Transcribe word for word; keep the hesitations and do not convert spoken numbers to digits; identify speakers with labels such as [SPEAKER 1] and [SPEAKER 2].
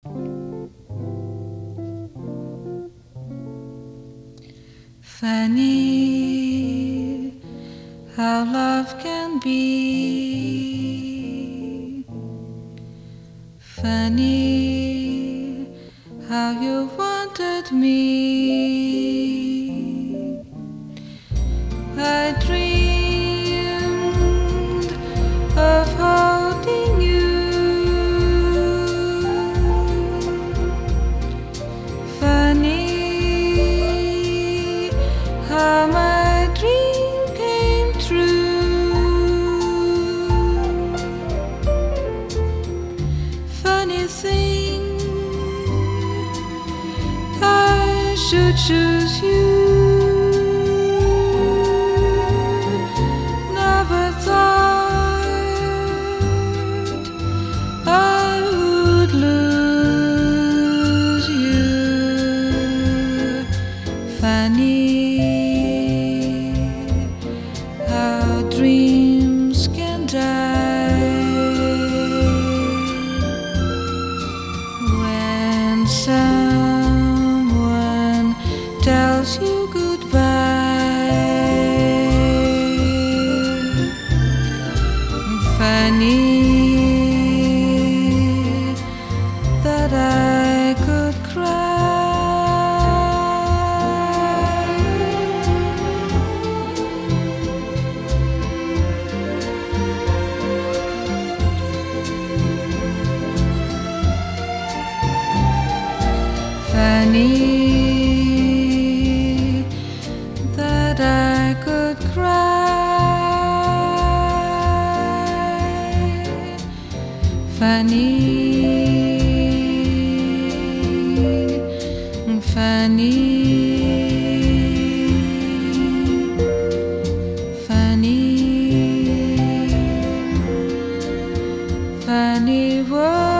[SPEAKER 1] Funny how love can be. Funny how you wanted me. I dreamed of holding you. Funny how my dream came true. Funny thing, I should choose you. Never thought I would lose you. Funny how dreams can die when someone tells you goodbye. Funny that I could cry. Funny that I could cry. Funny, funny, funny, funny world.